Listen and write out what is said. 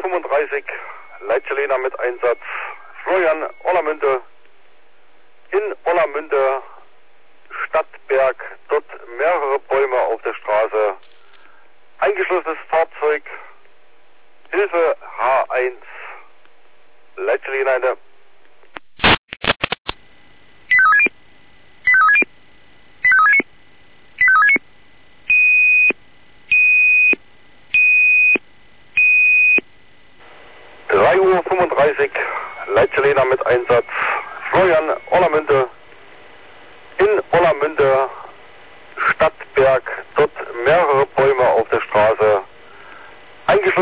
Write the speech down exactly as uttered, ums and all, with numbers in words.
fünfunddreißig, Leitschelena mit Einsatz, Florian, Orlamünde, in Orlamünde, Stadtberg, dort mehrere Bäume auf der Straße, eingeschlossenes Fahrzeug, Hilfe H eins, Leitschelena eine. drei Uhr fünfunddreißig, Leitschelena mit Einsatz, Florian, Orlamünde, in Orlamünde, Stadtberg, dort mehrere Bäume auf der Straße,